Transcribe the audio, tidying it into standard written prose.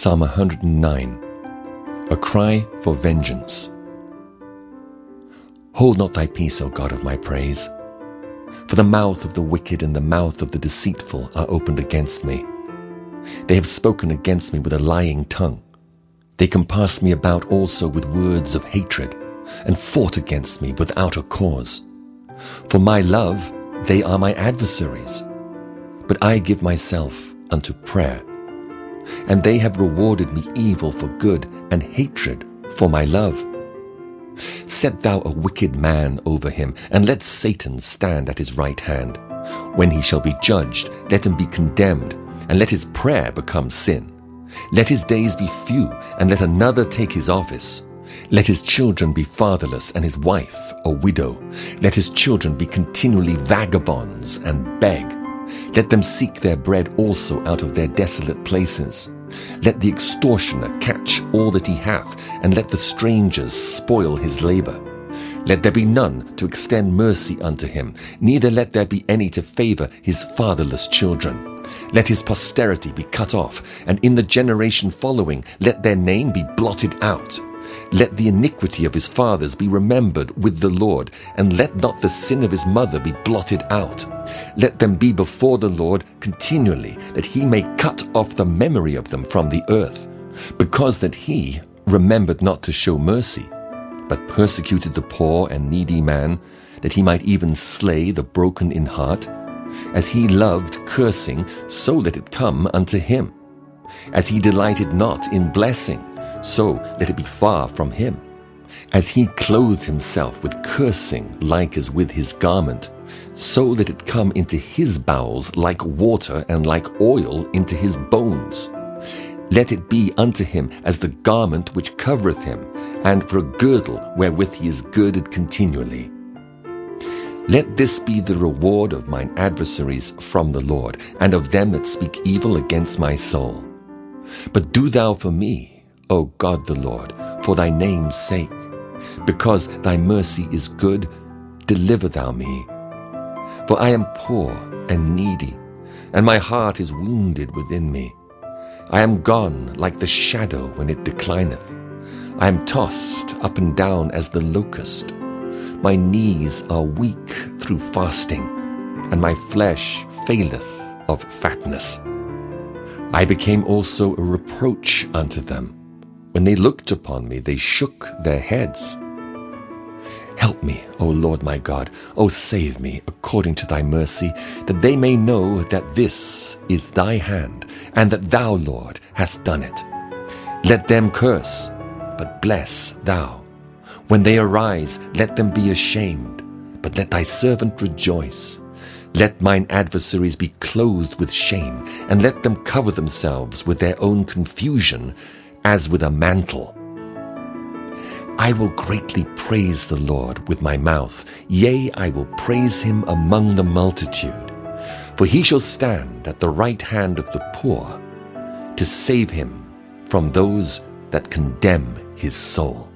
Psalm 109, a cry for vengeance. Hold not thy peace, O God of my praise, for the mouth of the wicked and the mouth of the deceitful are opened against me. They have spoken against me with a lying tongue. They compassed me about also with words of hatred, and fought against me without a cause. For my love they are my adversaries, but I give myself unto prayer. And they have rewarded me evil for good, and hatred for my love. Set thou a wicked man over him, and let Satan stand at his right hand. When he shall be judged, let him be condemned, and let his prayer become sin. Let his days be few, and let another take his office. Let his children be fatherless, and his wife a widow. Let his children be continually vagabonds and beg. Let them seek their bread also out of their desolate places. Let the extortioner catch all that he hath, and let the strangers spoil his labor. Let there be none to extend mercy unto him, neither let there be any to favor his fatherless children. Let his posterity be cut off, and in the generation following let their name be blotted out. Let the iniquity of his fathers be remembered with the Lord, and let not the sin of his mother be blotted out. Let them be before the Lord continually, that he may cut off the memory of them from the earth, because that he remembered not to show mercy, but persecuted the poor and needy man, that he might even slay the broken in heart. As he loved cursing, so let it come unto him. As he delighted not in blessing, so let it be far from him. As he clothed himself with cursing like as with his garment, so let it come into his bowels like water, and like oil into his bones. Let it be unto him as the garment which covereth him, and for a girdle wherewith he is girded continually. Let this be the reward of mine adversaries from the Lord, and of them that speak evil against my soul. But do thou for me, O God the Lord, for thy name's sake. Because thy mercy is good, deliver thou me. For I am poor and needy, and my heart is wounded within me. I am gone like the shadow when it declineth. I am tossed up and down as the locust. My knees are weak through fasting, and my flesh faileth of fatness. I became also a reproach unto them. When they looked upon me, they shook their heads. Help me, O Lord my God, O save me according to thy mercy, that they may know that this is thy hand, and that thou, Lord, hast done it. Let them curse, but bless thou. When they arise, let them be ashamed, but let thy servant rejoice. Let mine adversaries be clothed with shame, and let them cover themselves with their own confusion, as with a mantle. I will greatly praise the Lord with my mouth, yea, I will praise him among the multitude. For he shall stand at the right hand of the poor, to save him from those that condemn his soul.